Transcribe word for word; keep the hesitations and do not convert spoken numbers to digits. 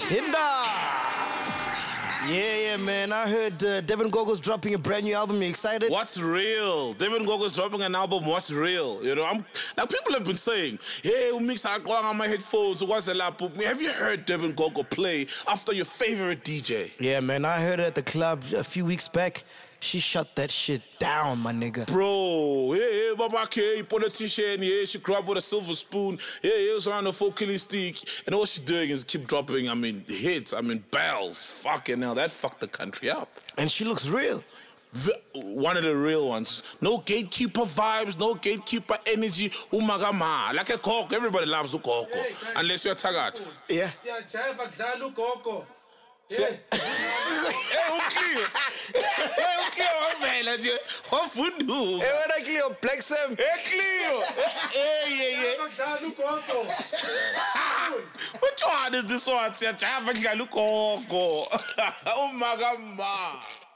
Himda! Yeah, yeah, man. I heard uh, Devin Gogo's dropping a brand new album. You excited? What's real? Devin Gogo's dropping an album. What's real? You know, I'm like people have been saying, "Hey, we mix out on my headphones. What's the lap?" Have you heard Devin Gogo play after your favorite D J? Yeah, man. I heard her at the club a few weeks back. She shut that shit down, my nigga. Bro, yeah, yeah, Baba K, politician, yeah, she grew up with a silver spoon, yeah, yeah, was around a full killing stick, and all she's doing is keep dropping, I mean, hits, I mean, bells. Fucking hell, that fucked the country up. And she looks real. The, one of the real ones. No gatekeeper vibes, no gatekeeper energy. Umagama, like a cock, everybody loves a cock, unless you're Tagat. Yeah. Hey, okay. Hey, okay, vela nje. Wafundu. Hey, wena Cleo, Black Sam. Hey, Cleo. Hey, yeah, yeah. Which one is this one? Siya chava kudlala ugogo. Umagama.